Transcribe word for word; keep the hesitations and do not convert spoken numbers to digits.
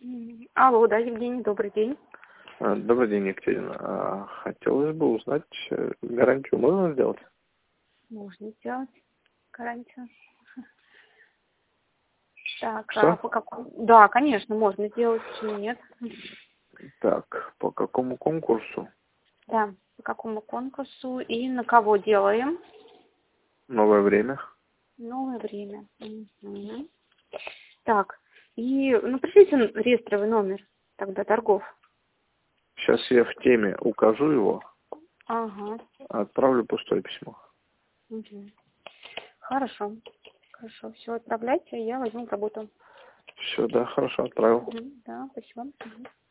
М, Алло, да, Евгений, добрый день. А, Добрый день, Екатерина. А, Хотелось бы узнать, э, гарантию можно сделать? Можно сделать гарантию. Так, а Что? по какому? Да, конечно, можно сделать, почему нет? Так, по какому конкурсу? Да, по какому конкурсу и на кого делаем? Новое время. Новое время. Мгм. Так, и, ну, пришлите реестровый номер тогда торгов. Сейчас я в теме укажу его, Ага. отправлю пустое письмо. Мгм. Хорошо. Хорошо, все, отправляйте, я возьму в работу. Все, да, хорошо, отправил. Мгм. Да, спасибо. Мгм.